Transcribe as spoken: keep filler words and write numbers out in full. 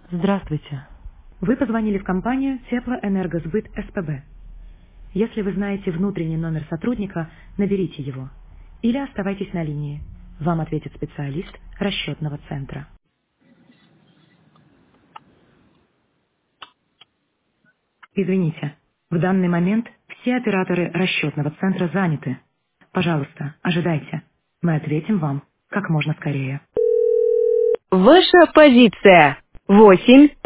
Здравствуйте. Вы позвонили в компанию Теплоэнергосбыт СПБ. Если вы знаете внутренний номер сотрудника, наберите его. Или оставайтесь на линии. Вам ответит специалист расчетного центра. Извините, в данный момент все операторы расчетного центра заняты. Пожалуйста, ожидайте. Мы ответим вам как можно скорее. Ваша позиция. Восемь.